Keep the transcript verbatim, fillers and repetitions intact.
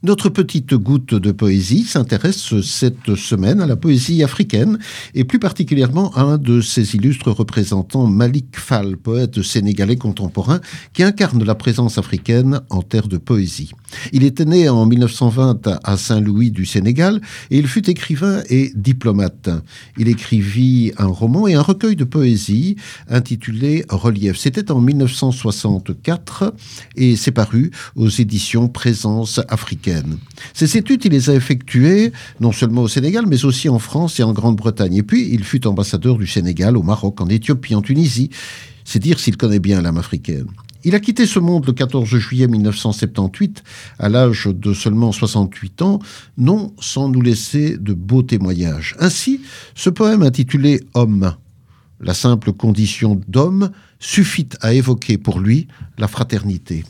Notre petite goutte de poésie s'intéresse cette semaine à la poésie africaine et plus particulièrement à un de ses illustres représentants, Malick Fall, poète sénégalais contemporain qui incarne la présence africaine en terre de poésie. Il était né en mille neuf cent vingt à Saint-Louis du Sénégal et il fut écrivain et diplomate. Il écrivit un roman et un recueil de poésie intitulé Relief. C'était en mille neuf cent soixante-quatre et c'est paru aux éditions Présence africaine. Ces études, il les a effectuées non seulement au Sénégal, mais aussi en France et en Grande-Bretagne. Et puis, il fut ambassadeur du Sénégal au Maroc, en Éthiopie, en Tunisie. C'est dire s'il connaît bien l'âme africaine. Il a quitté ce monde le quatorze juillet mille neuf cent soixante-dix-huit, à l'âge de seulement soixante-huit ans, non sans nous laisser de beaux témoignages. Ainsi, ce poème intitulé « Homme », la simple condition d'homme suffit à évoquer pour lui la fraternité.